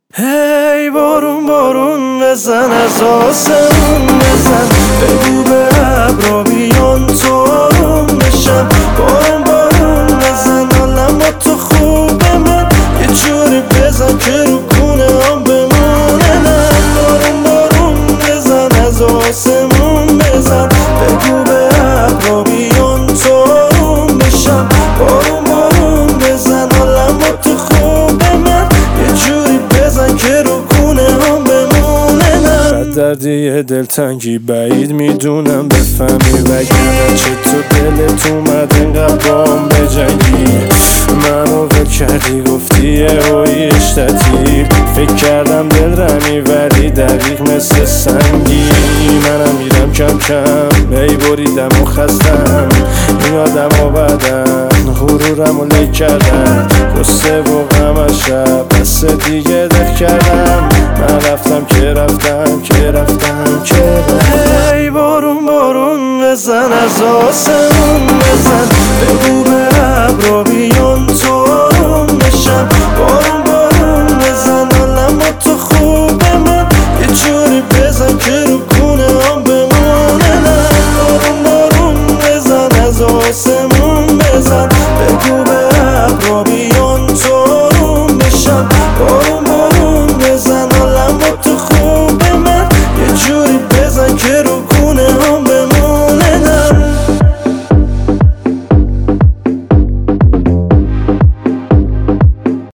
هی بارون بارون بزن از آسمون بزن، بگو به ابرا بیان تو آروم بشم. بارون بارون بزن حالم با تو خوبه، من یه جوری بزن که رو کونه هم بمونه. من بارون بارون بزن از آسمون بزن، بگو به ابرا بیان تو آروم بشم. بارون بارون بزن حالم با تو خوبه، من یه جوری بزن که رو کونه هم بمونه. من دردی دلتنگی بعید میدونم بفهمی، وگرنه چه تو دلت اومد اینقدر بام بجنگی. منو ول کردی گفتی اشتتی، فکر کردم دل رمی ولی دقیق مثل سنگی. منم میرم کم کم ای بریدم و خستم، این آدم ها بدن غرورم و لی کردن. قصه و غم از شب بس دیگه دل کردم، من رفتم که رفتم که رفتم که رفتم. ای بارون بارون بزن از آسمون بزن،